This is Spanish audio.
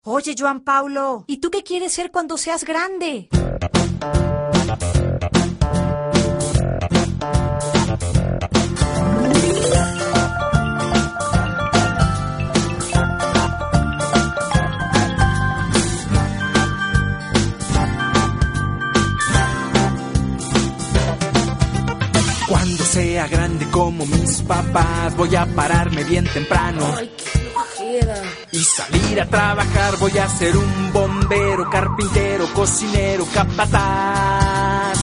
Oye, Joan Paulo, ¿y tú qué quieres ser cuando seas grande? Cuando sea grande como mis papás, voy a pararme bien temprano. Ay, qué flojera. Y salir a trabajar, voy a ser un bombero, carpintero, cocinero, capataz.